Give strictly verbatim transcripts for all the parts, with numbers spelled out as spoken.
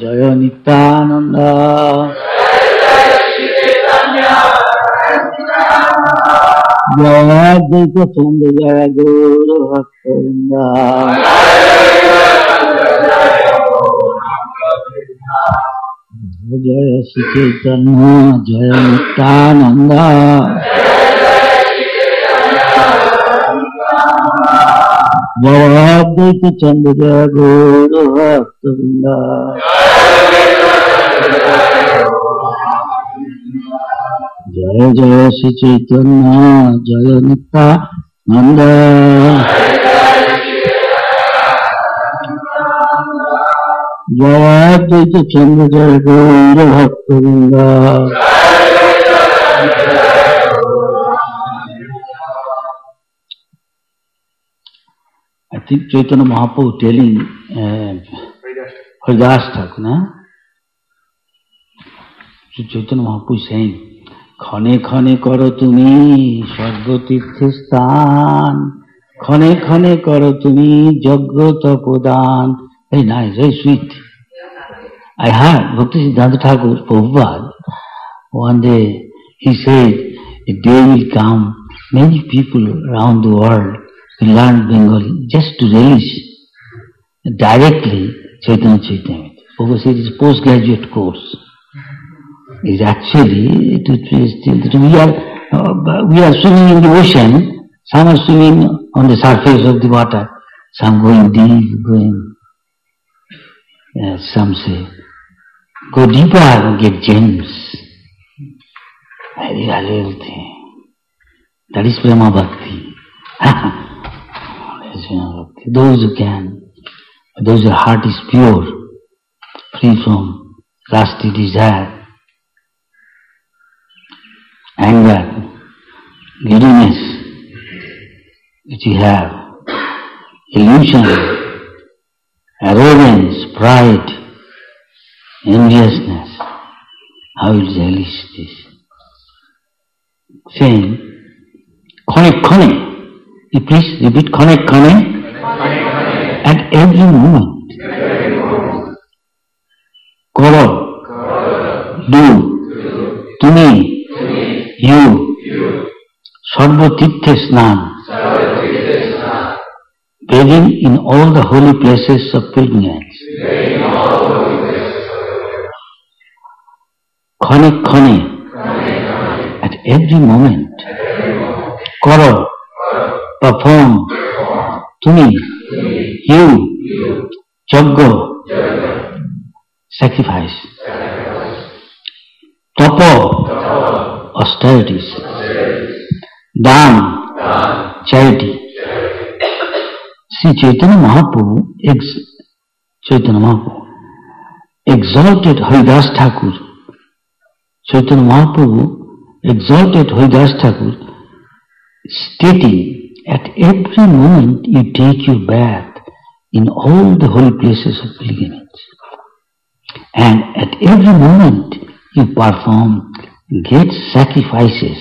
Jaya Nityananda. Jaya Advaita Chanda Jaya Guru Bhakta-vrinda. Jaya Sri Chaitanya Jaya Nityananda. Jaya Advaita Chanda Jaya Guru Bhakta-vrinda. Jaya Jaya Sri Chaitanya Jaya Nityananda. Jaya Advaita Chanda Jaya Guru Bhakta-vrinda. I think Chaitanya Mahaprabhu telling uh, Haridas Thakur, na? So Chaitanya Mahaprabhu is saying, Khane khane karo tumi sarga tirthe sthan, khane khane karo tumi jagya tapodan. Very nice, very sweet. I heard Bhaktisiddhanta Thakur Prabhupada, one day he said, a day will come, many people around the world will learn Bengali just to relish directly Chaitanya Chaitamrita. Prabhupada said it's a postgraduate course. Is actually it is we are uh, we are swimming in the ocean. Some are swimming on the surface of the water. Some going deep, going. Uh, some say go deeper and get gems. Very valuable thing. That is Prema Bhakti. That is Prema Bhakti. Those who can, those whose heart is pure, free from lusty desire, anger, giddiness, which you have, illusion, arrogance, pride, enviousness, how will you relish this? Saying, khane khane, you please repeat khane khane, at every moment, karo, do, to me, you, sarva tirthe snan, bathing in all the holy places of pilgrimage. Khane khane, at every moment, karo, perform, to me, you, jagga, sacrifice, tapo, austerities, dan, charity. See, Chaitanya Mahaprabhu, ex, Chaitanya Mahaprabhu exalted Haridas Thakur. Chaitanya Mahaprabhu exalted Haridas Thakur, stating, at every moment you take your bath in all the holy places of pilgrimage. And at every moment you perform great sacrifices,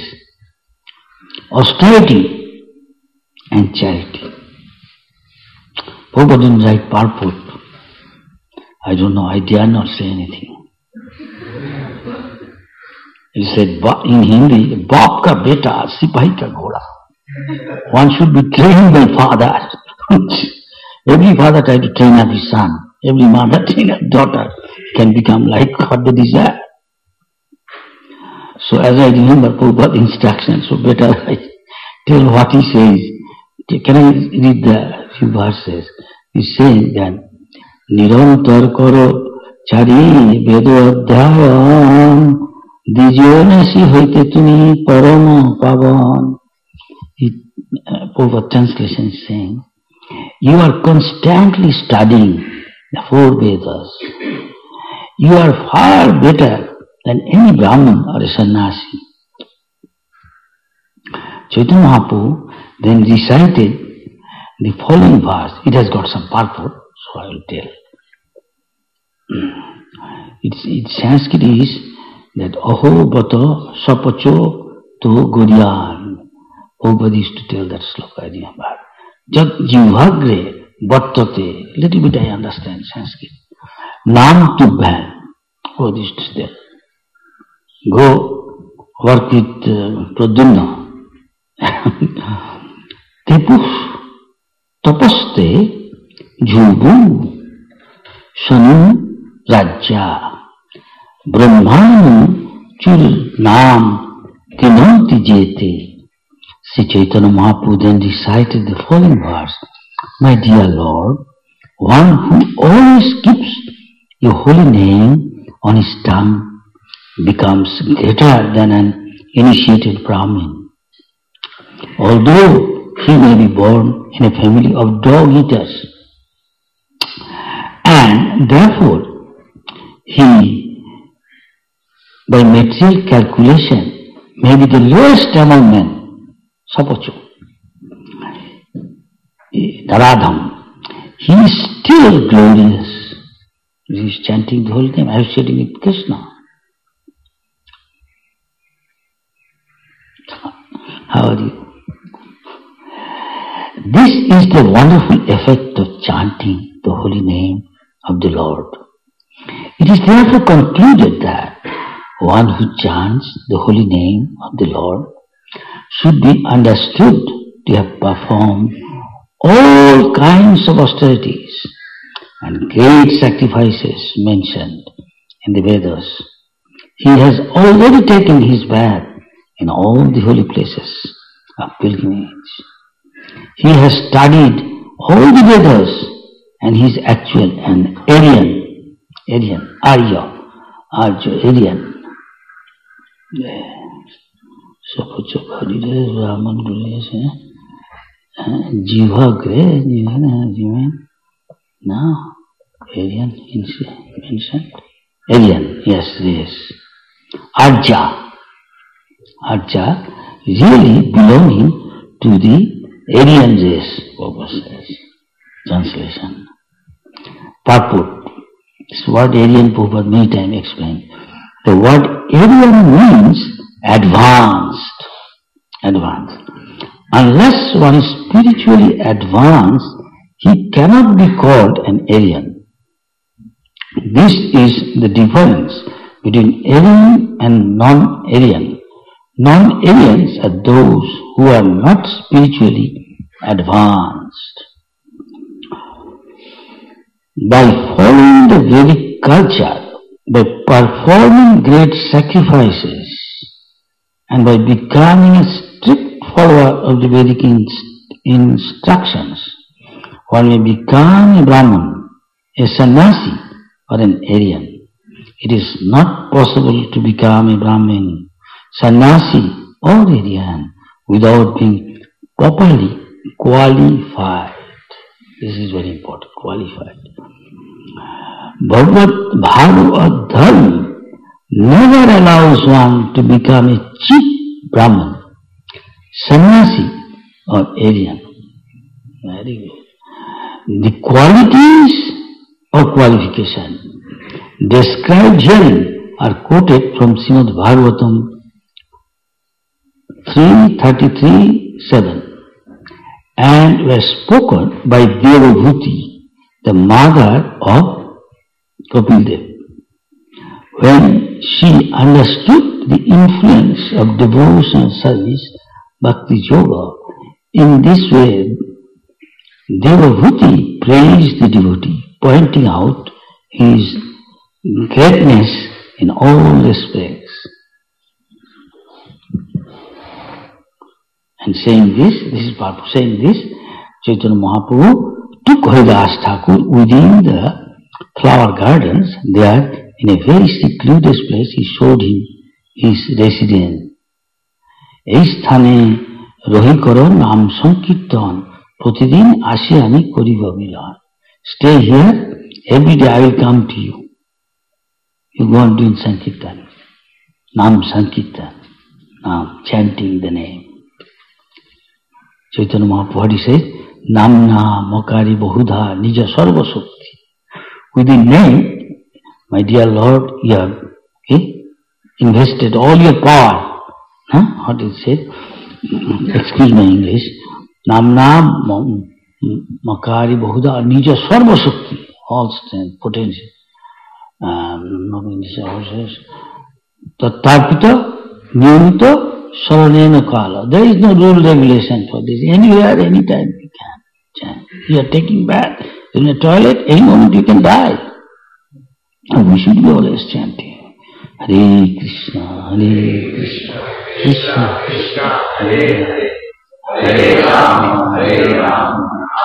austerity and charity. Prabhupada didn't write purport. I don't know, I dare not say anything. He said in Hindi, Baap ka beta, sipahi ka ghoda. One should be trained by father. Every father tries to train up his son. Every mother train up daughter can become like what they desire. So as I remember Prabhupada's instructions, so better I tell what he says. Can I read the few verses? He says that Nirantar karo chari vedo adhyayam dijo nasi hoite tumi parama pavan. Prabhupada translation is saying, you are constantly studying the four Vedas. You are far better than any Brahman or a sannyasi. Chaitanya Mahaprabhu then recited the following verse. It has got some purport, so I will tell. It's, its Sanskrit is that Aho Bata Sapacho To Guryan. Prabhupada used to tell that sloka, I remember. Jat jivhagre bhattate. Little bit I understand Sanskrit. Nam Tubhya. Oh, this is there. Go work with uh, Pradyumna. Tepuh tapaste jhubu sanu rajya brahmanu chur nam kinanti jete. Sri Chaitanya Mahaprabhu then recited the following verse. My dear Lord, one who always keeps your holy name on his tongue becomes greater than an initiated Brahmin. Although he may be born in a family of dog eaters, and therefore he, by material calculation, may be the lowest among men. Sapocho, Naradham, he is still glorious. He is chanting the whole time, associating with Krishna. How are you? This is the wonderful effect of chanting the holy name of the Lord. It is therefore concluded that one who chants the holy name of the Lord should be understood to have performed all kinds of austerities and great sacrifices mentioned in the Vedas. He has already taken his bath in all the holy places of pilgrimage. He has studied all the Vedas and he is actual an Aryan, Aryan, Arya, Arya, Aryan. Sapocho Bhadire Brahman Guriyas Jiva Gre, Jiva, Jiva. No, Aryan mentioned. Aryan, yes, yes. Arja. Arja really belonging to the Aryan race, Prabhupada says. Translation. Purport. This word Aryan, Prabhupada many times explained. The word Aryan means advanced. Advanced. Unless one is spiritually advanced, he cannot be called an Aryan. This is the difference between Aryan and non-Aryan. Non-Aryans are those who are not spiritually advanced. By following the Vedic culture, by performing great sacrifices, and by becoming a strict follower of the Vedic instructions, one may become a Brahman, a sannyasi, or an Aryan. It is not possible to become a Brahmin, sannyasi, or Aryan without being properly qualified. This is very important, qualified. Bhagavad Bhagavad Dharma never allows one to become a cheap Brahman, sannyasi, or Aryan. Very good. The qualities of qualification described herein are quoted from Srimad Bhagavatam three thirty-three seven and were spoken by Devabhuti, the mother of Kapil Dev. When she understood the influence of devotional service, Bhakti Yoga, in this way, Devabhuti praised the devotee, pointing out his greatness in all respects. And saying this, this is part of saying this, Chaitanya Mahaprabhu took Haridas Thakur within the flower gardens. There, in a very secluded place, he showed him his residence. এই স্থানে রহি করো নাম সংকীর্তন প্রতিদিন আসি আমি করিব মিলন. Stay here, every day I will come to you. You go on doing Sankirtan. Nam Sankirtan. Nam, chanting the name. Chaitanya Mahaprabhu says, Namna Makari Bahudha Nija Sarva Shakti. With the name, my dear Lord, you have okay, invested all your power. Huh? What is it? Excuse my English. Namna Makari Bahudha Nija Sarva Shakti. All strength, potential. Tattapita Niyamita Saranena Kala. There is no rule regulation for this. Anywhere, anytime you can chant. You are taking bath in a toilet, any moment you can die. And we should be always chanting. Hare Krishna, Hare Krishna, Krishna Krishna, Hare Hare, Hare Rama, Hare Rama.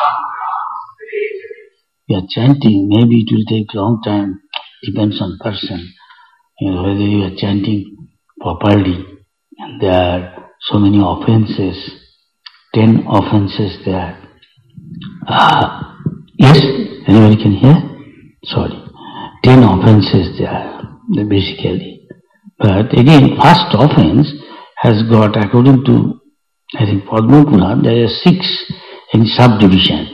You are chanting, maybe it will take long time, depends on person. You know, whether you are chanting properly, and there are so many offenses, ten offenses there. Ah, yes, anybody can hear? Sorry, ten offenses there, basically. But again, first offense has got, according to, I think, Padma Purana, there are six in subdivision.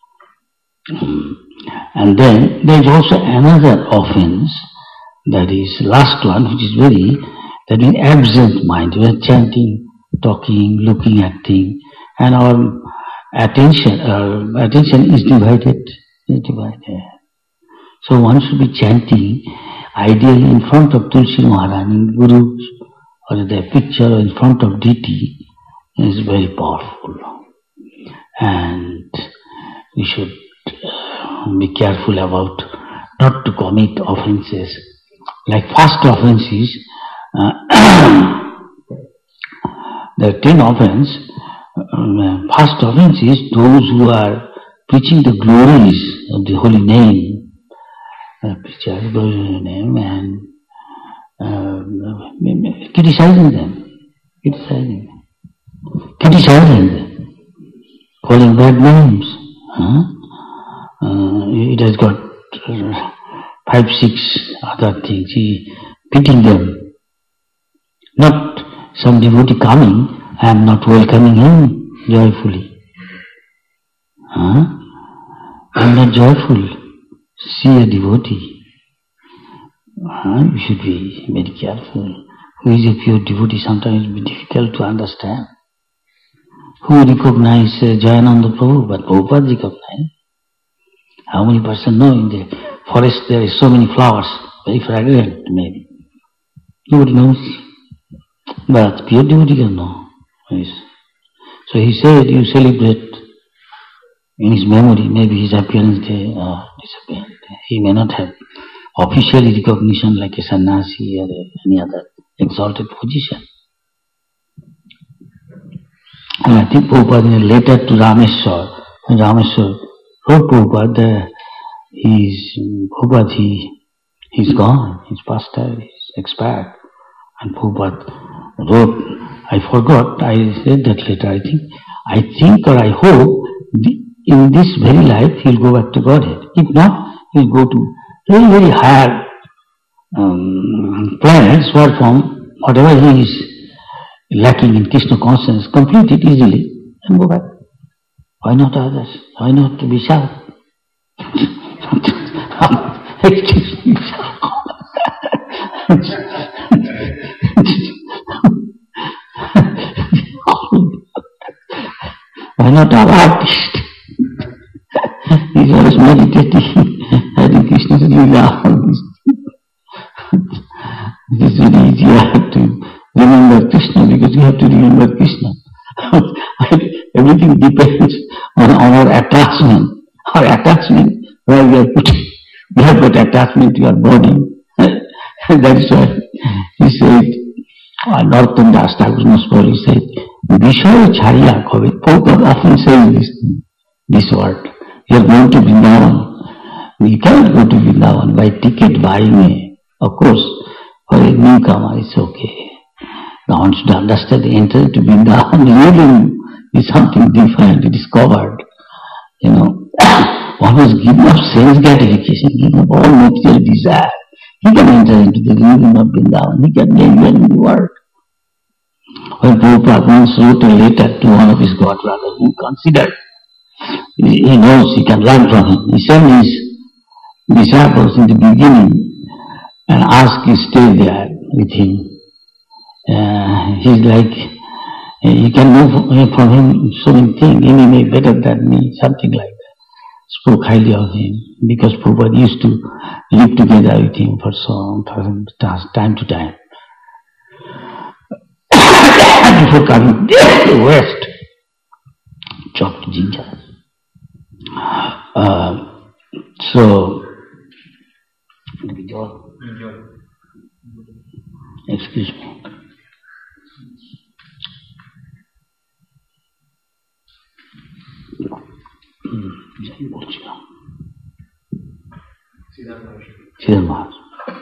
And then there is also another offense, that is last one, which is very, that is absent mind. We are chanting, talking, looking at things, and our attention, our attention is divided, is divided. So one should be chanting, ideally in front of Tulsi Maharani, Guru, or their picture, or in front of deity, is very powerful. And we should be careful about not to commit offenses. Like first offense is, uh, there are ten offense. Uh, first offense is those who are preaching the glories of the holy name, uh, preacher, the holy name, and uh, criticizing them, criticizing them, criticizing them, calling bad names. Huh? Uh, it has got uh, five, six other things. He pitting them. Not some devotee coming, I am not welcoming him joyfully. Huh? I am not joyful. See a devotee. Huh? You should be very careful. Who is a pure devotee? Sometimes it will be difficult to understand. Who recognize uh, Jayananda Prabhu? But Prabhupada recognized. How many persons know in the forest there is so many flowers, very fragrant maybe. Nobody knows. But pure devotee can know. Yes. So he said, you celebrate in his memory, maybe his appearance day or disappearance day. He may not have officially recognition like a sannyasi or any other exalted position. And I think Prabhupada in a letter to Rameshwar, when Rameshwar wrote Prabhupada, he's, Prabhupada, he, he's gone, he's passed away, he's expired. And Prabhupada wrote, I forgot, I read that letter, I think, I think or I hope, the, in this very life he'll go back to Godhead. If not, he'll go to very, very higher um, planets where from whatever he is lacking in Krishna consciousness, complete it easily and go back. Why not others? Why not to be self? Excuse me, why not our artist? He's always meditating, Hare Krishna Lila. It is very easier to remember Krishna because you have to remember Krishna. Everything depends on our attachment. Our attachment, where we are putting, we have got attachment to our body. That is why he said, Narottam Das Thakur's story, he said, Vishaya Chariya Kavit. Prabhupada often says this thing, this word. You are going to Vrindavan. You cannot go to Vrindavan by ticket buying. Of course, for a newcomer it's okay. Now one should understand the entry to Vrindavan living is something different, discovered. You know, one was given up sense gratification, given up all material desire. He can enter into the region of Vrindavan, he can be anywhere in the world. When Prabhupada once wrote a letter to one of his godbrothers who considered, he knows he can learn from him. He sent his disciples in the beginning and asked to stay there with him. Uh, he's like, he can know from him so many things, he may be better than me, something like that. spoke highly of him because Prabhupada used to live together with him for some time to time. Before coming to West, chopped ginger. Uh, so, excuse me. जय बोल श्रीराम श्रीधर महाराज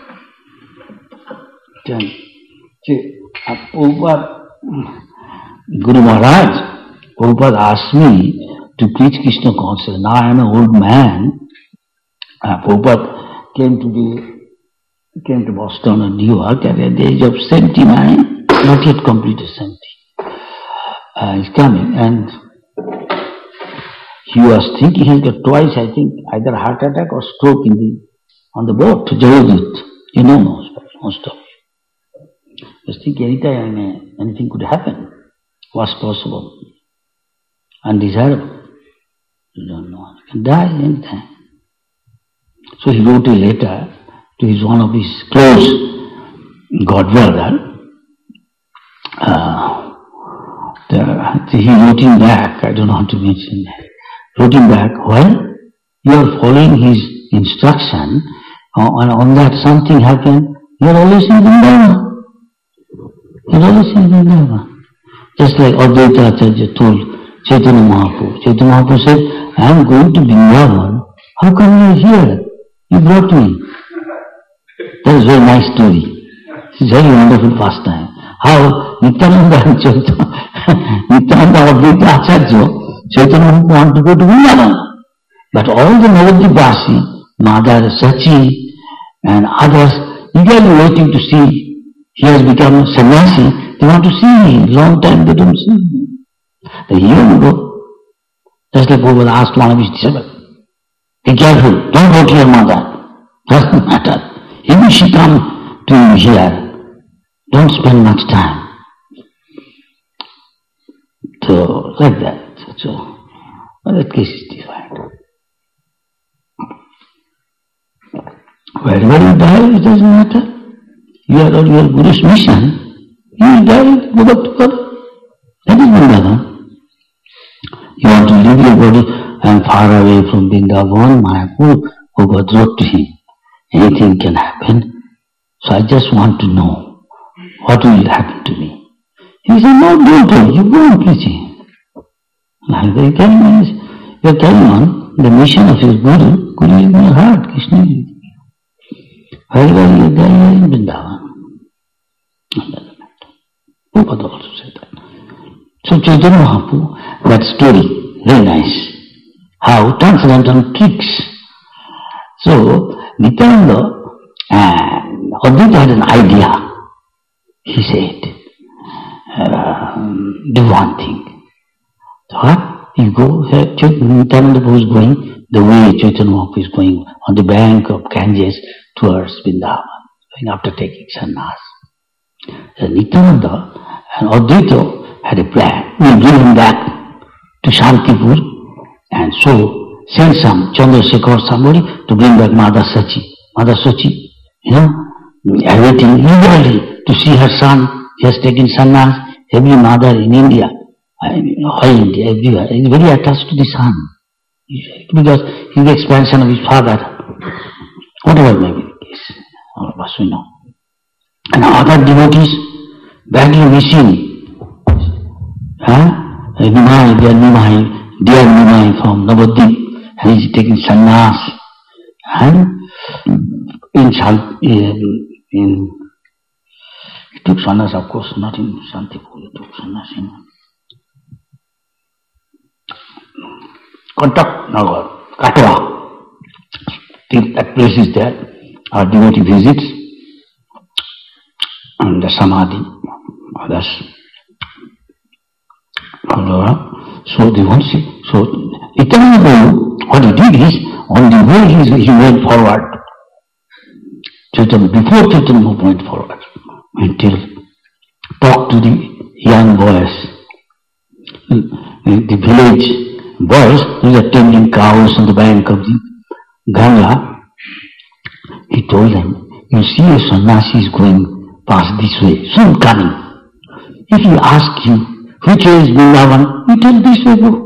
Guru Maharaj, Prabhupada asked me to preach Krishna consciousness. Now I am an old man. Uh, Prabhupada came to the came to Boston and New York at the age of seventy-nine, not yet completed seventy. Uh, he's coming and he was thinking he got twice, I think, either heart attack or stroke in the on the boat to Jagadut. You know most, most of you. Just think anytime anything could happen. What's possible? Undesirable. You don't know. You can die anytime. So he wrote a letter to his one of his close godbrother. Uh, the, he wrote him back, I don't know how to mention that. Wrote him back, well, you are following his instruction, uh, and on that something happened, you are always in Vrindavan. You are always in Vrindavan. Just like Advaita Acharya told Chaitanya Mahaprabhu. Chaitanya Mahaprabhu said, I am going to Vrindavan. How come you are here? You brought me. That is a very nice story. It's a very wonderful pastime. How Nityananda and Chaitanya, Nityananda Advaita Acharya, Chaitanya Mahaprabhu wanted to go to Vrindavan. But all the Navadvip Vasi, Madhar, Sachi and others, eagerly waiting to see. He has become a sannyasi. They want to see him. Long time they don't see him. The year ago, just like Prabhupada asked one of his disciples, be careful, don't go to your mother. Doesn't matter. Even she come to you here, don't spend much time. So, like that. So, well, that case is different. Wherever you die, it doesn't matter. You are on your Guru's mission, you will die, go back to God. That is Vrindavan. You want to leave your body, I am far away from Vrindavan, Mayapur, Prabhupada wrote to him. Anything can happen. So I just want to know what will happen to me. He said, no, don't do. You go on preaching. Like they carrying on, you are carrying on the mission of his Guru. Guru is in your heart, Krishna is in you. Wherever you are there, you are in Vrindavan. Prabhupada also said that. So Chaitanya Mahaprabhu, that story, very nice. How transcendental tricks. So Nityananda and Advaita had an idea. He said, uh, do one thing. What? You go, Nityananda Prabhu is going the way Chaitanya Mahaprabhu is going on the bank of Ganges towards Vrindavan, going after taking sannyas. So Nityananda and Advaita had a plan. We bring him back to Shantipur and so send some Chandrasekhar, somebody to bring back Mother Sachi. Mother Sachi, you know, awaiting eagerly to see her son. He has taken sannyas. Every mother in India, all India, everywhere, is very attached to the son. Because he is the expansion of his father. Whatever may be the case, all of us we know. And other devotees badly missing. Huh? Nimai, dear Nimai, dear Nimai from Navadvip, and he is taking sannyas. And in Shant, in, in he took sannyas, of course, not in Shantipur, he took sannyas in Kontak Nagar, Katwa. That place is there. Our devotee visits and the Samadhi, others. So they want to see. So Nityananda, what he did is, on the way he, he went forward. Chaitanya, before Chaitanya went forward, until talked to the young boys, the, the village boys who were tending cows on the bank of the Ganga, he told them, you see a sannyasi is going past this way, soon coming. If he asks you, which way is Vrindavan, you tell this way go.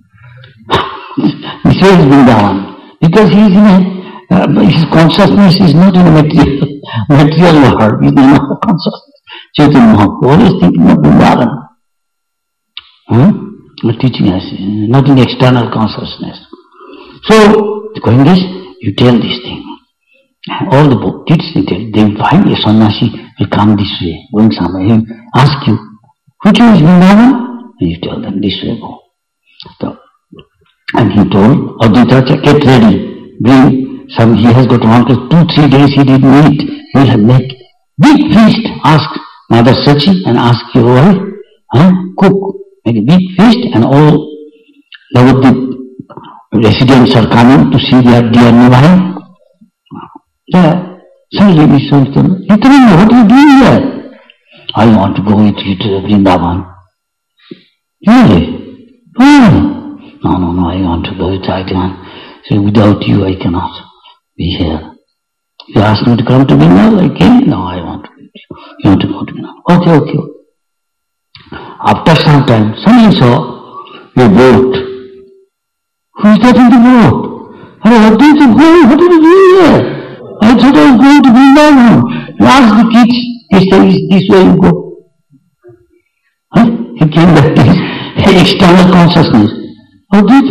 This way is Vrindavan. Because he is in a, uh, his consciousness is not in a material, material world, he is in a consciousness. Chaitanya Mahaprabhu always thinking of Vrindavan. Hmm? Teaching us, not in external consciousness. So, going this, you tell this thing. All the book kids, they tell, they will find a sannyasi will come this way, going somewhere. He will ask you, which way is Vrindavan? And you tell them, this way go. So, and he told, Advaita, get ready, bring some, he has got one, two, three days he didn't eat. He will have make big feast. Ask Mother Sachi and ask your wife, huh? Cook. Make a big feast and all the residents are coming to see their dear Narayan. Yeah. Suddenly he said to them, what are you doing here? I want to go with you to Vrindavan. Really? Oh. No, no, no, I want to go with Advaita. So without you I cannot be here. You asked me to come to Vrindavan, I came. No, I want to go with you. You want to go to Vrindavan? Okay, okay. After some time, someone saw a boat. Who is that in the boat? Hey, what is it going? What are you doing here? I thought I was going to Vrindavan. You ask the kids, they say, this way you go. Huh? He came back to his external consciousness. What did?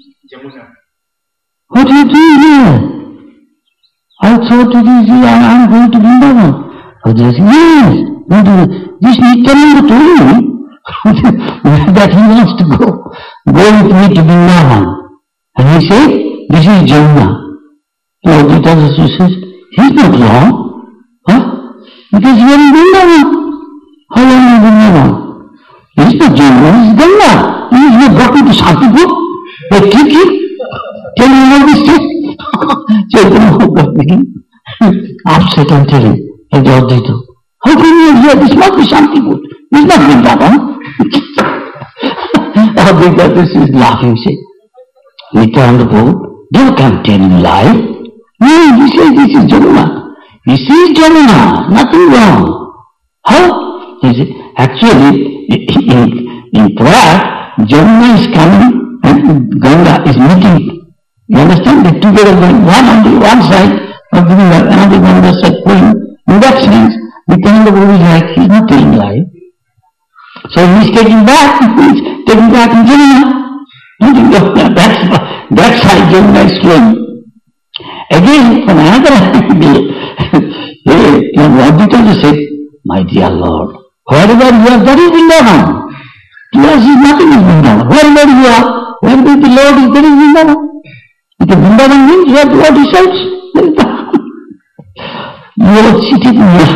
What are you doing here? I thought it is, I am going to Vrindavan. I was saying, yes, this Nityananda told me that he wants to go, go with me to Vrindavan. And he said, this is Jamuna. So Advaita says, he's not wrong. Huh? Because you are in Vrindavan. How long are you in Vrindavan? He's not Jamuna, he's Ganga. You have got into Shantipur. They kick him. Tell him all this thing. Chaitanya Mahaprabhu upset and tell him, Advaita, how come you are here? This must be Shantipur. This is not Vrindavan. Advaita is laughing, say, Nityananda Prabhu, don't come telling lie. No, he says this is Jamuna. This is Jamuna, nothing wrong. How? He said, actually, in, in prayer, Jamuna is coming and Ganga is meeting. You understand? They together going one on the one side of the river, another on the side going. In that sense, Nityananda Prabhu is like, he is not telling lie. So he is taking back, he is taking back in Jamuna. That's, that's how Jamuna is flowing. Again, from another angle, Advaita said, my dear Lord, wherever you are, that is Vrindavan. To us is nothing is Vrindavan. Wherever you are, wherever the Lord is, there is Vrindavan. Because Vrindavan means where the Lord resides. You are sitting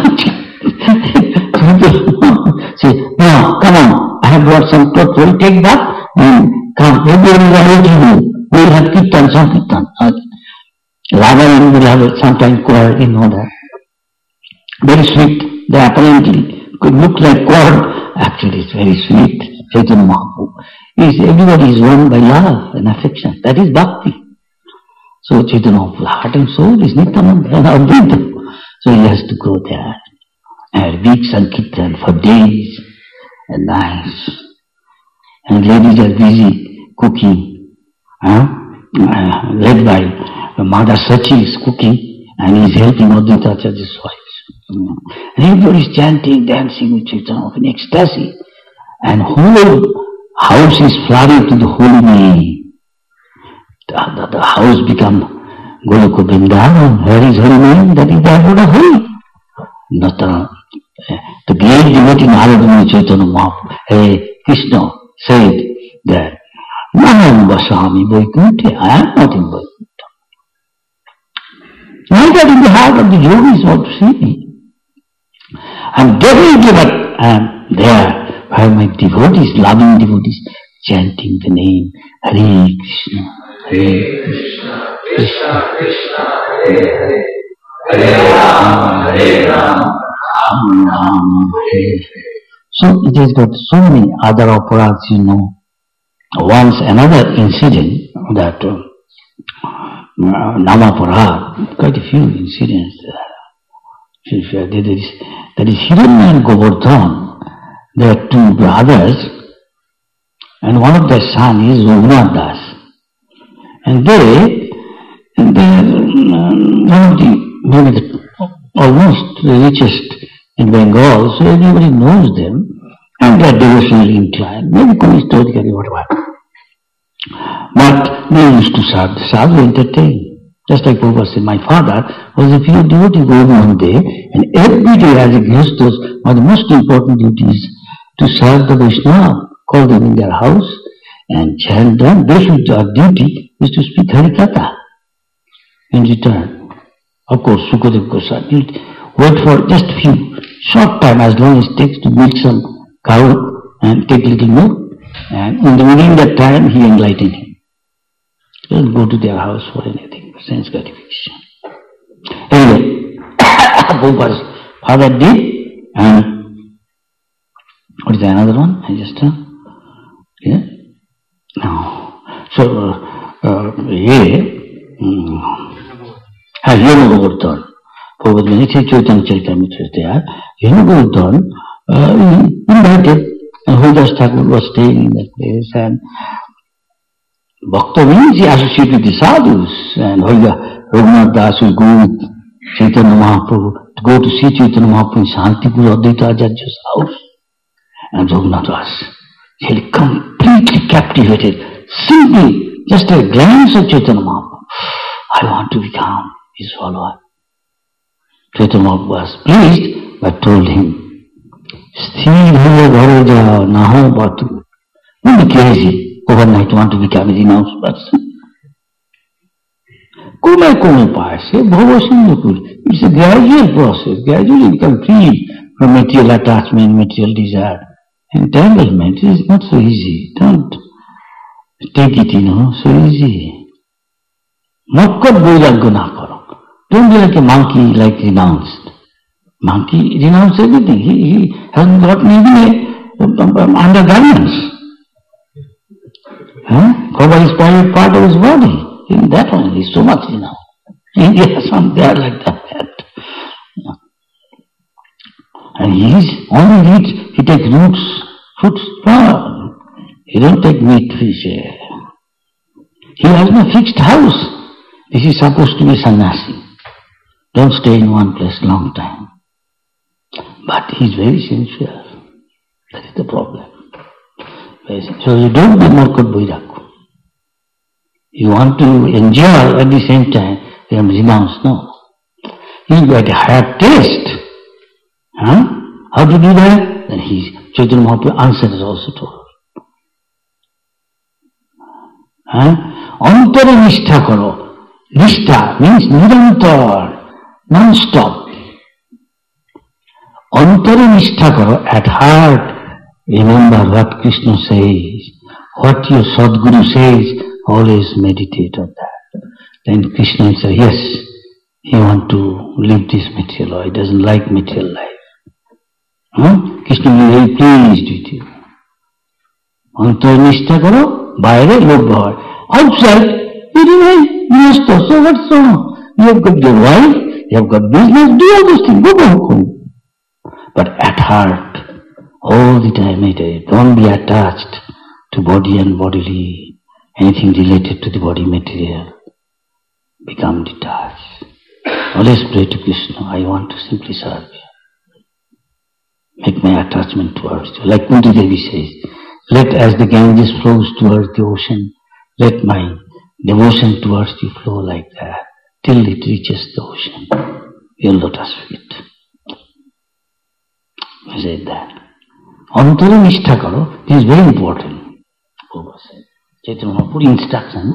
here. Say, now, come on, I have brought some clothes, we'll take back and come. Everyone is awaiting you. We will have kirtan, some kirtan. Rava will have sometimes choir, you know that. Very sweet. They apparently could look like choir. Actually, it's very sweet. Chaitanya Mahaprabhu. Is everybody is won by love and affection. That is bhakti. So Chaitanya Mahaprabhu's heart and soul is Nityananda and Advaita. So he has to go there and read Sankirtan for days and nights. And ladies are busy cooking. Huh? Uh, led by Mother Sachi is cooking and he is helping Advaita Acharya's wife. And everybody is chanting, dancing with Chaitanya in ecstasy. And whole house is flooded to the holy name. The, the, the house become Goloka Vrindavan. Where is holy name? That is the abode of holy. Not the, the great devotee Narada Chaitanya Mahaprabhu, hey, Krishna said that Naham Vasami Vaikuntha, I am not in Vaikuntha. Neither in the heart of the yogis want to see me. I am definitely but I am there where my devotees, loving devotees, chanting the name Hare Krishna, Hare Krishna, Krishna Krishna, Hare Hare, Hare Rama, Hare Rama, Rama Rama, Hare Hare. So it has got so many other operads, you know. once another incident that uh, Namaparad, quite a few incidents there. There is, there is Hiranya and Govardhan. They are two brothers, and one of their son is Raghunath Das. And they, they are um, one of the, maybe the, almost the richest in Bengal, so everybody knows them, and they are devotionally inclined, maybe historically, whatever. But they used to serve the sadhu, entertain. Just like Prabhupada said, my father was a pure devotee going one day, and every day as a Grihasthas, one of the most important duties to serve the Vaishnava, call them in their house and chant them. They should, our duty is to speak Harikatha in return. Of course, Sukadev Goswami wait for just a few short time, as long as it takes to milk some cow and take a little milk, and in the within that time he enlightened him. Don't go to their house for anything, for sense gratification. Anyway, Prabhupada's father did, and what is the another one? I just, uh, yeah? No. So, uh, uh, yeah, Hiranya Govardhan. Prabhupada, when he said Chaitanya Charitamrita is there, Hiranya Govardhan uh, invited, and Haridas Thakur was staying in that place, and Bhakta means he associated with the sadhus, and Raghunath Das will go with Chaitanya Mahaprabhu to go to see Chaitanya Mahaprabhu in Shantipur, Advaita Acharya's house. And Raghunath Das, he completely captivated, simply just a glance of Chaitanya Mahaprabhu. I want to become his follower. Chaitanya Mahaprabhu was pleased, but told him, Sthir bhava bharo jao naho batu. Don't be crazy. Overnight want to become a renounced person. Kume kume paase, bhava sindhapur. It's a gradual process. Gradually become free from material attachment, material desire. Entanglement is not so easy. Don't take it, you know, so easy. Makkat vairagya na karo. Don't be like a monkey, like renounced. Monkey renounced everything. He, he hasn't gotten even a, um, undergarments. Huh? Cover his private part of his body. In that one, he's so much renounced. India, some they are like that. And he is only eats, he takes roots, fruits, flower. He don't take meat, fish. He has no fixed house. This is supposed to be sannyasi. Don't stay in one place long time. But he is very sensual. That is the problem. So you don't be Markat Vairagya. You want to enjoy at the same time, you have renounced. No. You got a higher taste. Huh? How to do that? Then he, Chaitanya Mahaprabhu answers also to her. Huh? Antara nishtha karo. Nishtha means nirantar, non-stop. Antara nishtha karo, at heart. Remember what Krishna says, what your Sadguru says, always meditate on that. Then Krishna will say, yes, he wants to live this material life, he doesn't like material life. Huh? Krishna will be very pleased with you. Antarnishta karo, baire log bhar. Outside, you remain nishta, so what's wrong? You have got your wife, you have got business, do all those things, go back home. But at heart, all the time meditate. Don't be attached to body and bodily, anything related to the body material. Become detached. Always pray to Krishna, I want to simply serve you. Make my attachment towards you. Like Kunti Devi says, let as the Ganges flows towards the ocean, let my devotion towards you flow like that, till it reaches the ocean, your lotus feet. I said that. Antara nishtha karo, this is very important. Prabhupada said. Chaitanya Mahaprabhu instruction.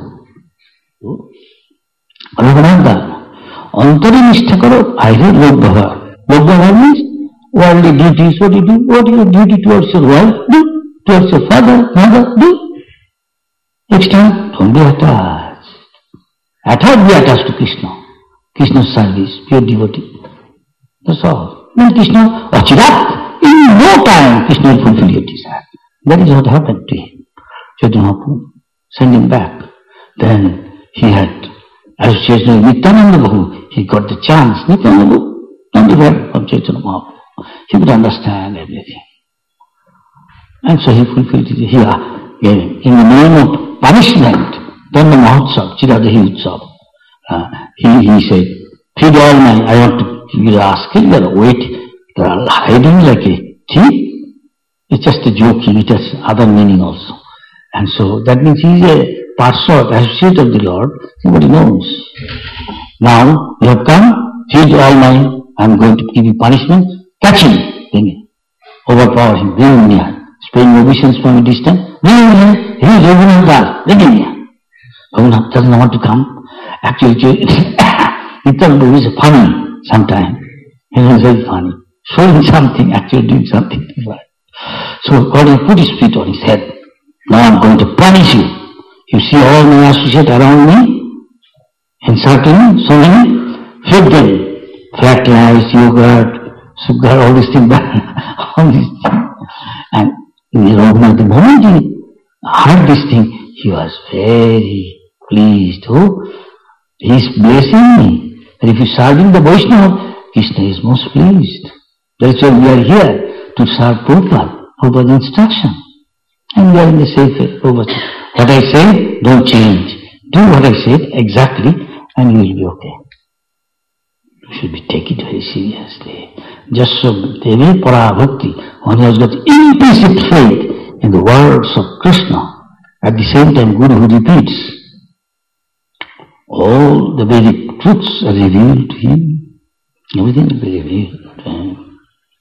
Raghunath Das. Antara nishtha karo, aire log bhava. Log bhava means worldly duties. What do you do? What is your duty towards your wife? Do. Towards your father, mother? Do. Next time, don't be attached. At heart be attached to Krishna. Krishna's service, pure devotee. That's all. Then Krishna, Achirat. In no time, Krishna will fulfill your desire. That is what happened to him. Chaitanya Mahaprabhu sent him back. Then he had association with Nityananda Prabhu. He got the chance. Nityananda Prabhu, not the word of Chaitanya Mahaprabhu. He could understand everything. And so he fulfilled it here. In the name of punishment, then the Mahotsav, Chiradahi Utsav, uh, he, he said, feed all my, I want to give you the asking, you are waiting, you are hiding like a thief. It's just a joking, it has other meaning also. And so that means he is a parsha, associate of the Lord, nobody knows. Now you have come, feed all mine, I am going to give you punishment, catch him, bring him, overpower him, bring him near. Paying obeisance from a distance, bring him here, he is Raghunath Das, bring him here. Raghunath doesn't want to come. Actually, Nityananda Prabhu is funny sometimes. He is very funny. Showing something, actually doing something different. So God has put his feet on his head. Now I am going to punish you. You see all my associates around me, encircling me, so many, feed them. Flat rice, yogurt, sugar, all these things, all these things. And Raghunath, the moment he heard this thing, he was very pleased. Oh, he is blessing me. And if you are serving the Vaishnava, Krishna is most pleased. That's why we are here to serve Prabhupada, Prabhupada's instruction. And we are in the safe way. Prabhupada, what I say, don't change. Do what I said exactly, and you will be okay. You should be take it very seriously. Just so Devi Para Bhakti, one who has got implicit faith in the words of Krishna, at the same time Guru who repeats, all the Vedic truths are revealed to him. Everything will be revealed to him.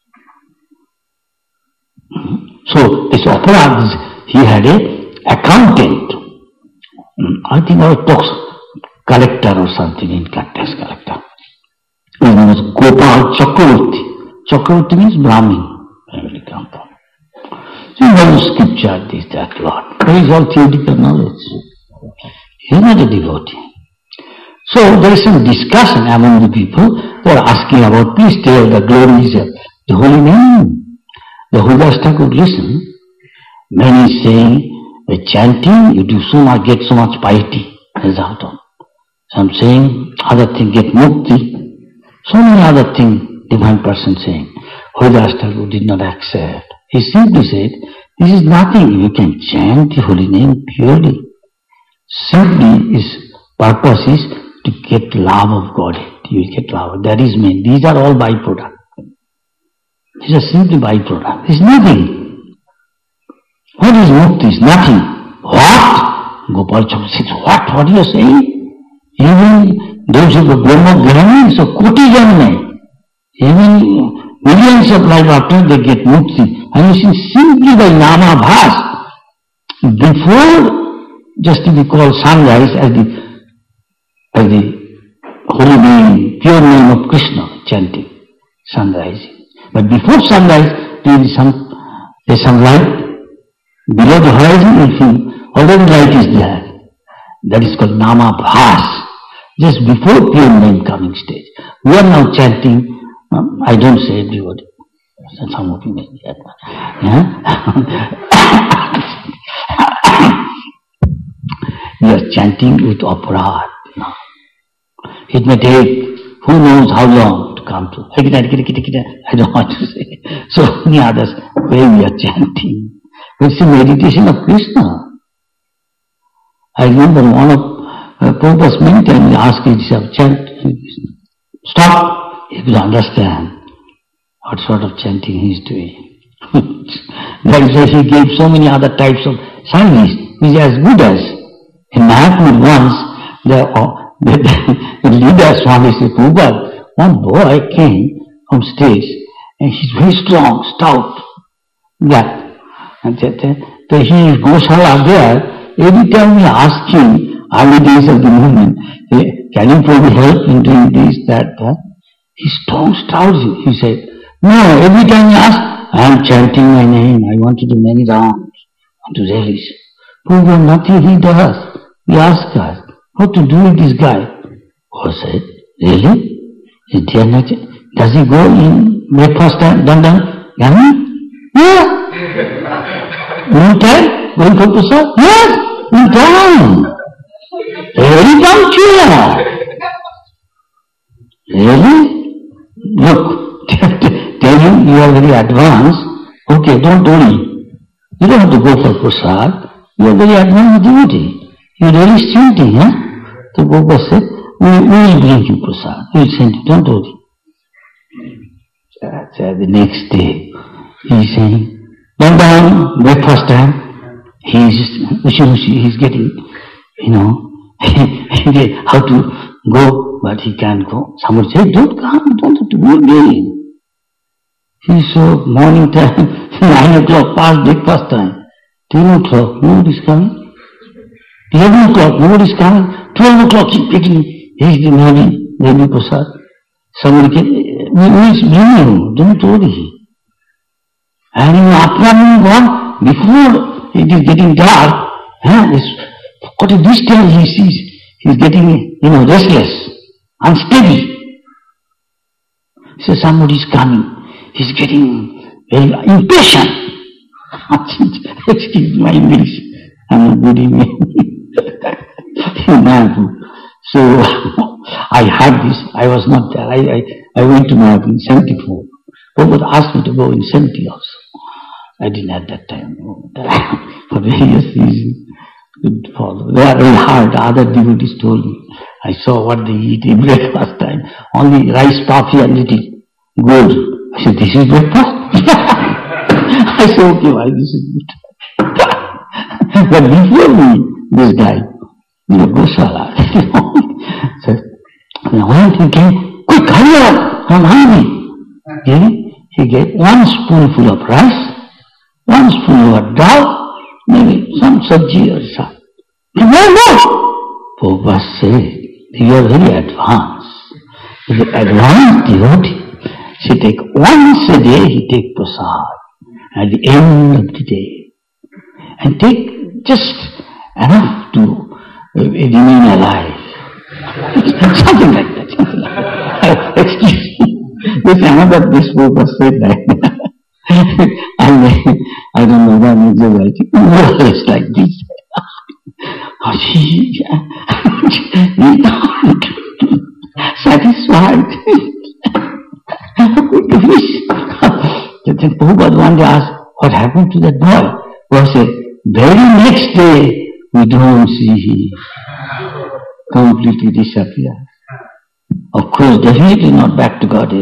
So this Aparad, he had a accountant. I think our talks collector or something, income tax collector. His name was Gopal Chakravarti. Chakravarti means Brahmin. Family come from. So he knows scripture, this, that, lot. But he is all theoretical knowledge. He is not a devotee. So there is some discussion among the people. They are asking about, please tell the glories of the holy name. The Haridas Thakur would listen. Man is saying, by chanting, you do so much, get so much piety result on. Some saying, other thing, get mukti. So many other things, divine person saying. Haridas Thakur did not accept. He simply said, this is nothing. You can chant the holy name purely. Simply his purpose is to get love of God. You will get love. That is main. These are all byproduct. These are simply byproduct. There is nothing. What is mukti? Is nothing. What? Gopal Chakra says, what? What are you saying? Even those who are Brahma Grahani, so koti janme, even millions of life after they get mukti. And you see, simply by nama bhas, before just to be called sunrise as the as the holy name, pure name of Krishna, chanting, sunrise. But before sunrise, there is some, there is some light. Below the horizon, you feel already light is there. That is called nama bhas. Just before pure name coming stage. We are now chanting, um, I don't say everybody. Some of you may be we are chanting with aparad now. It may take who knows how long to come to. I don't want to say. So many others where we are chanting. It's a meditation of Krishna. I remember one of uh, Prabhupada's many times he asked himself, chant Krishna. Stop! He could understand what sort of chanting he is doing. That is why he gave so many other types of service, which is as good as. In Mahaprabhu once, the, uh, the, the leader Swami said, Prabhupada, one boy came from States and he's very strong, stout, black. And that, that he is Goshala there. Every time we ask him, early days of the movement, can you probably help in doing this, that, that? He strong, stout. He said, no, every time he asks, I am chanting my name, I want to do many rounds, I want to relish. Prabhupada, nothing he does. We ask us, what to do with this guy? Oh, said, really? Is there not, does he go in breakfast time, done, done? Yeah? In time, going for prasad? Yes, in time. Very punctual. Really? Look, tell you you are very advanced. Okay, don't worry. You don't have to go for prasad. You are very advanced devotee. You are really stingy, huh? So Gopal said, we, we will bring you prasad. We will send you, don't worry. So the next day, he is saying, one down, breakfast time, he is, he is getting, you know, how to go, but he can't go. Somebody said, don't come, you don't have to go again. He saw morning time, nine o'clock past breakfast time, ten o'clock, nobody is coming. eleven o'clock, nobody is coming. twelve o'clock, he's picking, he's the maybe, maybe prasad. Somebody can, we will bring you, don't worry. And in the afternoon gone, before it is getting dark, huh, what a distance he sees, he is getting, you know, restless, unsteady. He says, somebody is coming. He is getting very impatient. Excuse my English, I am not good in So, I heard this, I was not there, I, I, I went to Mayapur in seventy-four. Prabhupada asked me to go in seventy also. I didn't at that time. For various reasons, couldn't follow. They are very hard. Other devotees told me. I saw what they eat in breakfast time. Only rice, coffee and little gold. I said, this is breakfast? I said, okay, why this is good? But before me, this guy, you know, Gosala, said, when he came, quick, hurry up, I'm hungry. Okay? He gave one spoonful of rice, one spoonful of dal, maybe some sabji or something. No, no! Prabhupada said, you are very advanced. The advanced devotee. She take once a day, he take prasad at the end of the day. And take just enough to uh, remain alive. Something like that. Something like that. Excuse me. There's another this Prabhupada said that. And uh, I don't know why I'm exaggerating. No, it's like this. Oh, she, he can't satisfied. Then Prabhupada one day asked, what happened to that boy? Prabhupada said, very next day, we don't see him. Completely disappear. Of course, definitely not back to Godhead.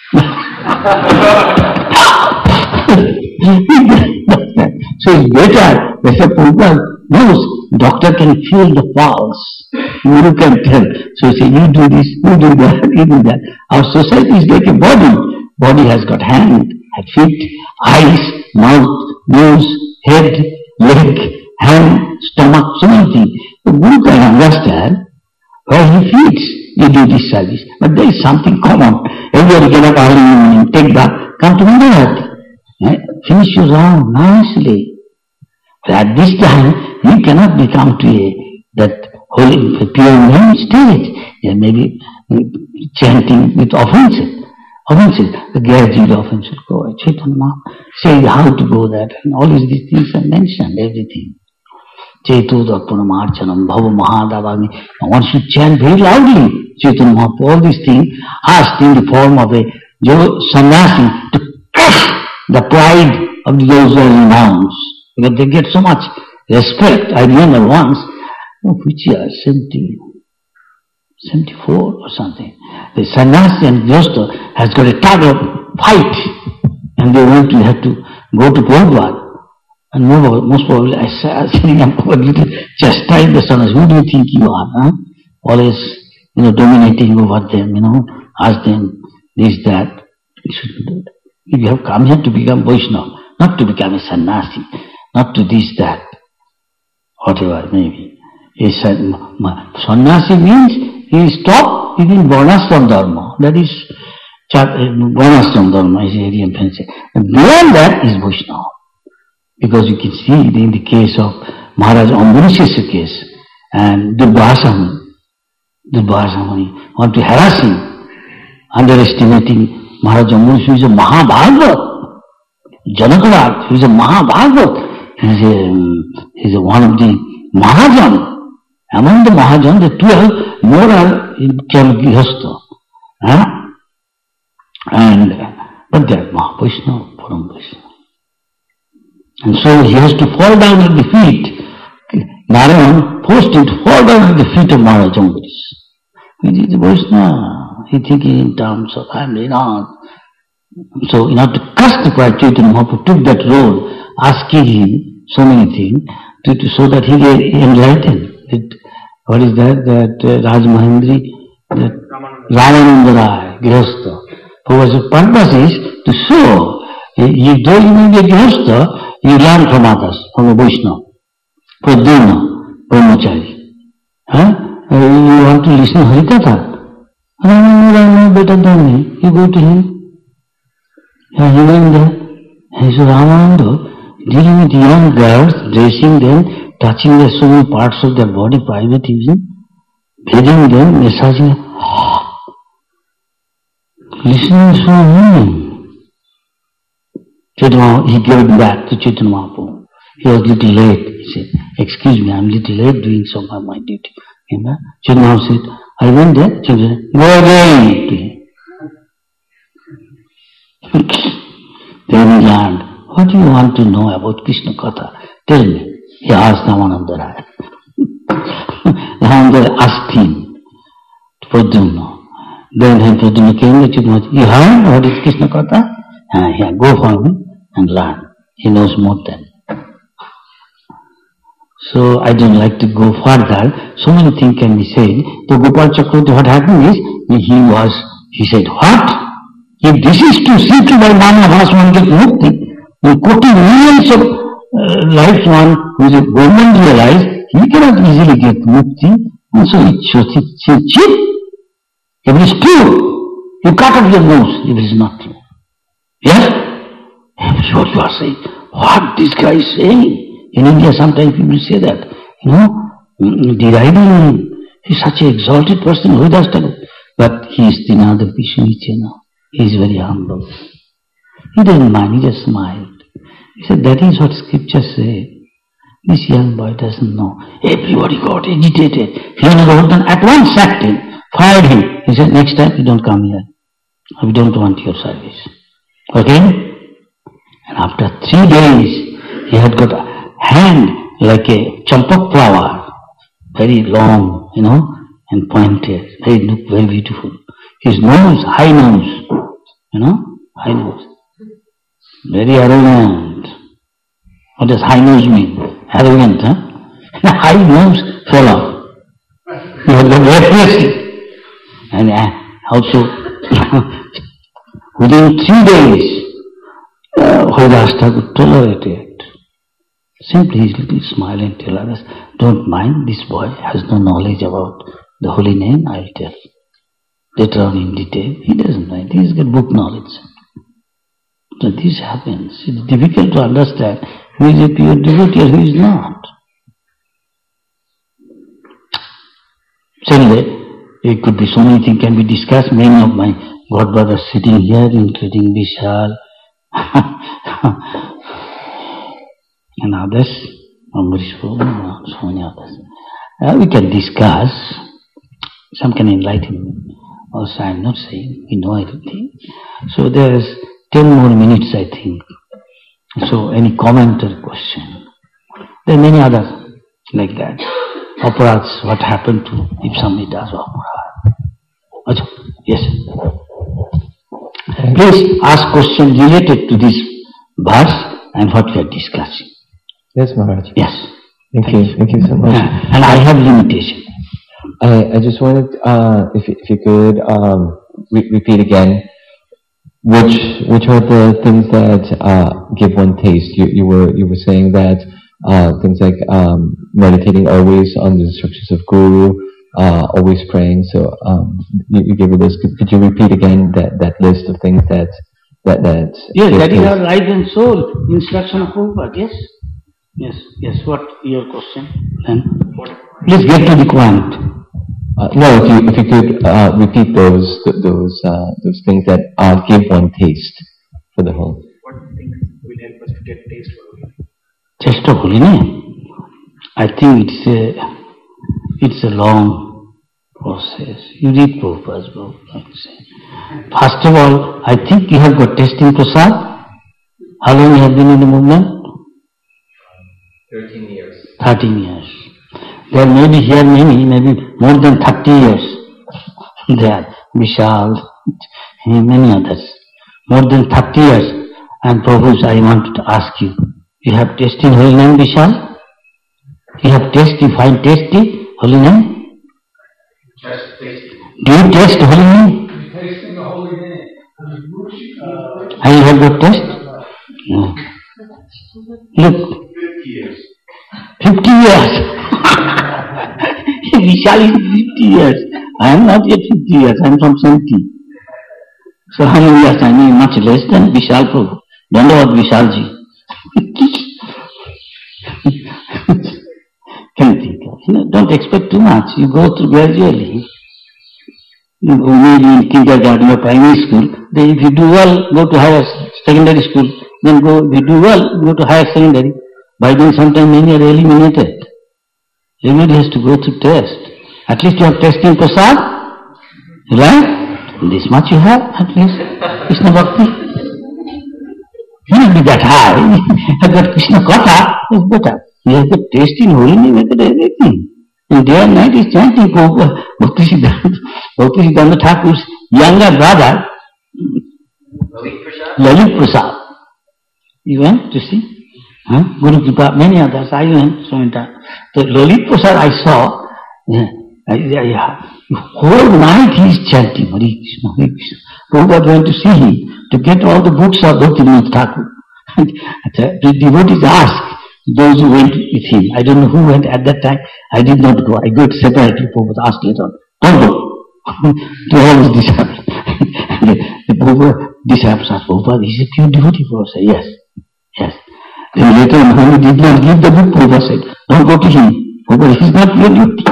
So it's better, that's what Prabhupada knows. Doctor can feel the pulse. Guru can tell. So say, you do this, you do that, you do that. Our society is like a body. Body has got hand, has feet, eyes, mouth, nose, head, leg, hand, stomach, so many things. The Guru can understand where he feeds. You do this service. But there is something common. Everybody get up early in the morning, take bath, come to Mangalarati. Eh? Finish your round nicely. But at this time, you cannot become to a, that holy, pure name stage. Yeah, maybe chanting with offenses. Offenses. The gradual offenses go. Chaitanya Mahaprabhu say how to go that. And all these things are mentioned, everything. Chaito Dappana Marchanam, Bhava Mahadavagni. One should chant very loudly. Chaitanya Mahaprabhu, all these things asked in the form of a sannyasi to crush the pride of those who are renounced. Because they get so much respect. I remember once, oh, which year, seventy, seventy-four or something. The sannyasi and Gyosta has got a tug of fight, and they want to have to go to Prabhupada. And most probably I said, I'm little chastise the sannyasi. Who do you think you are? Huh? Always, you know, dominating over them, you know, ask them this, that. You shouldn't do that. You have come here to become Vaishnava, not to become a sannyasi, not to this, that. Whatever, maybe. A sannyasi means he stopped within Varnashram Dharma. That is Varnashram Dharma, is Indian fancy. And beyond that is Vaishnava. Because you can see in the case of Maharaj Ambarish's case and Durbhasa Muni want to harass him, underestimating Maharaj Ambarish, who is a Mahabhagavat. Janakavat, who is a Mahabhagavat. He's, a, he's a one of the Mahajan. Among the Mahajan, the twelve more are called Grihastha. Huh? And, but they are Mahavaishnava, Param Vaishnava. And so he has to fall down at the feet. Narayan forced him to fall down at the feet of Maharaj Ambarish. He is a Vaishnava. He thinking in terms of, I am renowned. So in order to crush the pride, Chaitanya Mahaprabhu took that role, asking him so many things, to, to, so that he get enlightened. That, what is that? That uh, Raj Mahendri, that Ramananda Rai, Grihastha. For his purpose is to show, you though you may be a Grihastha, you learn from others, from a Vaishnava. Pradyumna, Brahmachari. Huh? You want to listen to Harikatha? Ramananda Rai knows better than me. You go to him. Yeah, he went there. He said, Ramananda, dealing with young girls, dressing them, touching their so many parts of their body, private using, bathing them, massaging them. Listening to him. Chaitanya, he gave it back to Chaitanya Mahaprabhu. He was a little late. He said, excuse me, I'm a little late doing some of my duty. Chaitanya said, I went there. Chaitanya said, go again to him. Then he learned, what do you want to know about Krishna Katha? Tell me. He asked Ramananda Rai. Ramananda asked him, Pradyumna. Then when Pradyumna came, the Chaitanya said, you heard what is Krishna Katha? Ah, yeah, go for me and learn. He knows more than. So I don't like to go further. So many things can be said. The Gopal Chakravarti, what happened is, he was, he said, what? If this is to see to by Mama Bhas one get mukti, in quoting millions of uh, lives one who is a government realized, he cannot easily get mukti, and so it shows it's cheap. If it is true, you cut off your nose if it is not true. Yes? That's what you are saying. What this guy is saying. In India sometimes people say that, you know, deriding him. He is such an exalted person, who does that? But he is Tinada Vishnichena. He is very humble. He didn't mind, he just smiled. He said, that is what scripture says. This young boy doesn't know. Everybody got agitated. Hiranagardhan at once sacked him, fired him. He said, next time you don't come here. We don't want your service. Okay? And after three days, he had got a hand like a champak flower, very long, you know, and pointed, very, look very beautiful. His nose, high nose, you know, high nose. Very arrogant. What does high nose mean? Arrogant, huh? High nose fell off. He was very thirsty. And also, within three days, uh, Haridasa could tolerate it. Simply his little smile and tell others, don't mind, this boy has no knowledge about the holy name, I'll tell. Later on in detail, he doesn't know. He's got book knowledge. So this happens. It's difficult to understand who is a pure devotee and who is not. So anyway, it could be so many things can be discussed. Many of my God brothers sitting here, including Vishal and others, Ambarish Prabhu, so many others. Uh, we can discuss. Some can enlighten me. Also, I am not saying we know everything. So there is ten more minutes, I think. So any comment or question? There are many others like that. Aparats, what happened to if somebody does aparat? Achha, yes. Please ask questions related to this verse and what we are discussing. Yes, Maharaj. Yes. Thank, Thank you. you. Thank you so much. Yeah. And I have limitation. I, I just wanted, uh, if if you could um, re- repeat again, which which are the things that uh, give one taste? You you were you were saying that uh, things like um, meditating always on the instructions of Guru, uh, always praying. So um, you, you gave a list. Could, could you repeat again that, that list of things that that that? Yes, that is our life and soul. Instruction of Prabhupada. Yes, yes, yes. What your question? Then please get to the point. Uh, no, if you if you could uh, repeat those those uh, those things that uh, give one taste for the whole. What things will help us to get taste for Test of holy name. I think it's a it's a long process. You read Prabhupada's book. First of all, I think you have got taste in prasad. How long you have been in the movement? Thirteen years. Thirteen years. There may be here many, maybe more than thirty years. There, Vishal, many others. More than thirty years. And Prabhu, I want to ask you, you have taste in holy name, Vishal? You have taste, you find tasty holy name? Just tasty. Do you taste holy name? Tasting the holy name. And you have got taste? No. Look. Fifty years. Fifty years. Vishal is fifty years. I am not yet fifty years. I am from seventy. So how many years? I mean much less than Vishal Prabhu. Don't know what Vishalji. Can you think of? You know, don't expect too much. You go through gradually. You go maybe in kindergarten or primary school. Then if you do well, go to higher secondary school. Then go, if you do well, go to higher secondary. By then sometime when you are eliminated. Everybody has to go through test. At least you have test in prasad. Right? This much you have, at least. Krishna Bhakti. You will be that high. But Krishna Katha is better. You have the taste in holy name, you have everything. And day and night is chanting Bhakti Siddhanta, Bhakti Siddhanta Thakur's younger brother, Lalit Prasad. Lalit Prasad. You went to see? Huh? Guru Kripa, many others. I went so many times. The Lalit Prasad I saw, yeah, yeah, yeah. Whole night he is chanting Hare Krishna, Hare Krishna. Prabhupada went to see him to get all the books of Bhaktivinoda Thakur. The devotees asked those who went with him. I don't know who went at that time. I did not go. I go separately. Prabhupada asked later on. Don't go. To all his disciples. the, the Prabhupada disciples asked Prabhupada, he is a pure devotee. Prabhupada said, yes. Yes. Then later on, when he did not give the book, Prabhupada said, don't go to him. Prabhupada, he is not pure devotee.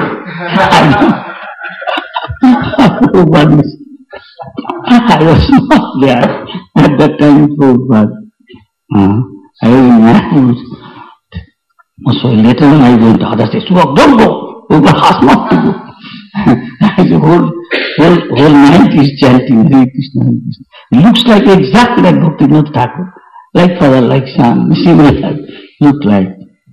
Prabhupada is, I was not there at that time, Prabhupada. Uh, I was so later on I went to others say, don't go. Prabhupada asked not to go. The whole, whole, whole night is chanting Hare Krishna, Hare Krishna. It looks like exactly like Bhaktivinoda Thakur. Like father, like son, similar, look like.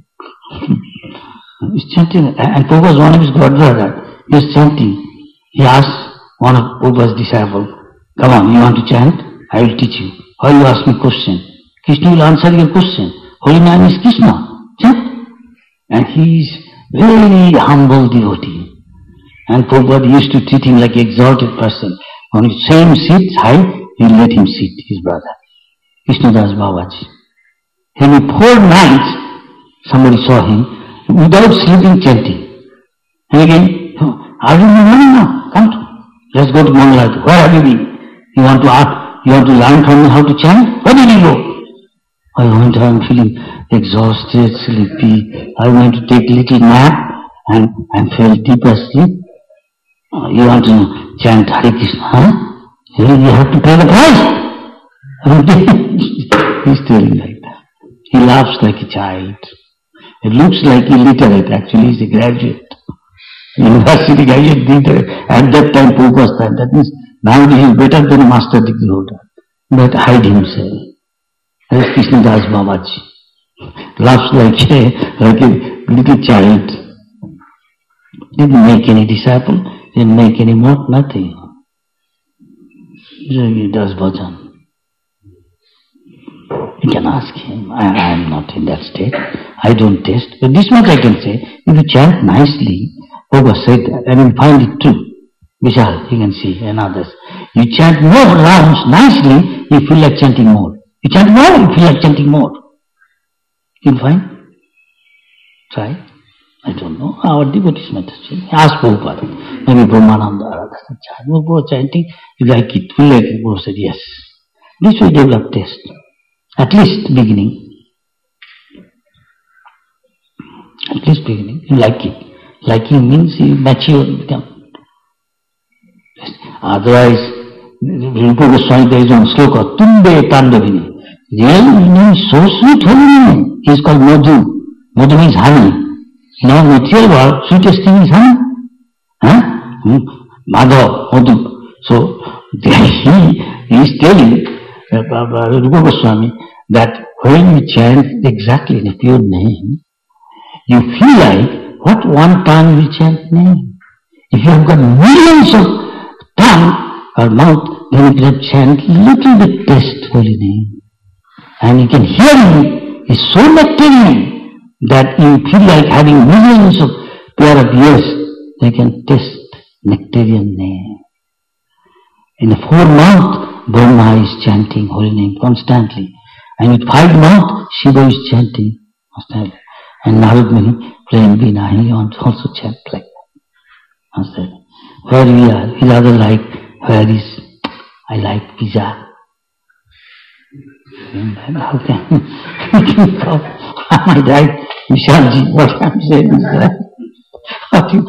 He's chanting, and Prabhupada was one of his godbrother. He was chanting. He asked one of Prabhupada's disciples, come on, you want to chant? I will teach you. Why you ask me question? Krishna will answer your question. Holy name is Krishna. Chant. And he is very humble devotee. And Prabhupada used to treat him like an exalted person. On his same seat high, he let him sit, his brother. Krishnadas Babaji. Every four nights, somebody saw him without sleeping chanting. And again, are you in the morning now? Come to. Let's go to Mangalati. Where have you been? You want to ask, you want to learn from me how to chant? Where did you go? I went, I'm feeling exhausted, sleepy. I went to take a little nap and, and fell deep asleep. Oh, you want to chant Hare Krishna, huh? You have to pay the price. He's telling like that. He laughs like a child. It looks like illiterate, actually he's a graduate. University graduate, illiterate. At that time, Prabhupada's time. That means nowadays he is better than a master degree holder. But hide himself. That's Krishnadas Babaji. Laughs like a, like a little child. Didn't make any disciple, didn't make any monk, nothing. He does bhajan. You can ask him. I am not in that state. I don't taste. But this much I can say. If you chant nicely, Prabhupada said that, and you find it true. Vishal, you can see, and others. You chant more rounds nicely, you feel like chanting more. You chant more, you feel like chanting more. You can find? Try. I don't know. Our devotees method. Ask Prabhupada. Maybe Brahmananda or others. Prabhupada chanting, you like it, feel like it. Prabhupada said yes. This will develop taste. At least beginning. At least beginning. You like it. Liking means you mature, become. Otherwise, Rupa Goswami, there is one sloka, Tumbe Tandavini. Real name is so sweet, holy name. He is called Madhu. Madhu means honey. In our material world, sweetest thing is honey. Huh? Hmm? Madhav, Madhu. So, he, he is telling uh, Rupa Goswami that when you chant exactly in a pure name, you feel like what one tongue will chant name. If you have got millions of tongue or mouth, then you can chant little bit taste holy name. And you can hear him, is so nectarian that you feel like having millions of pair of ears, they can taste nectarian name. In the four mouth, Brahma is chanting holy name constantly. And with five mouth, Shiva is chanting constantly. And Narad Muni playing Veena, he also chant like that. Where we are, we rather like, where is, I like pizza. How can I like Vishalji, what I'm saying is that, how do you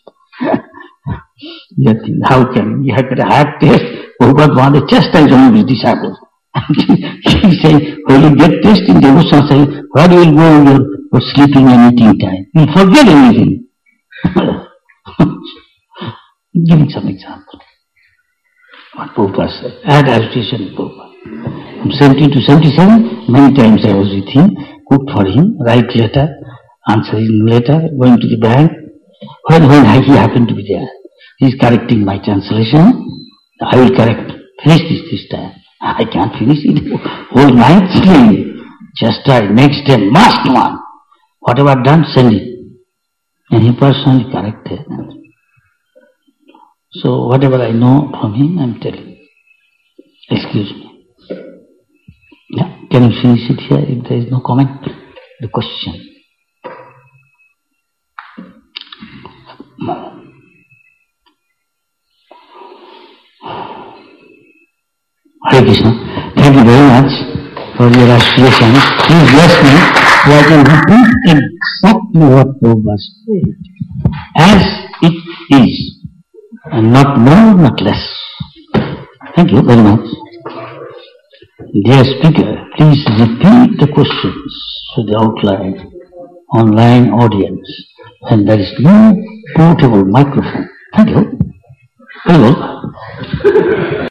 think? How can you have to have taste? Prabhupada wanted to chastise one of his disciples. He saying, when you get taste in devotion, say, where you will go your, your sleeping and eating time? You will forget everything. Giving some example. What Prabhupada said. I had agitation with Prabhupada. From seventeen to seventy-seven, many times I was with him, cooked for him, write letter, answering letter, going to the bank. When, when he happened to be there, he is correcting my translation. I will correct. Finish this this time. I can't finish it. Whole night sleep. Just try. Next day, must one. Whatever done, send it. And he personally corrected. So whatever I know from him, I am telling. Excuse me. Yeah. Can you finish it here if there is no comment? The question. Hare Krishna. Thank you very much for your aspiration. Please bless me so I can repeat exactly what Prabhupada said. As it is. And not more, not less. Thank you very much. Dear speaker, please repeat the questions to the outline online audience. And there is no portable microphone. Thank you. Very well.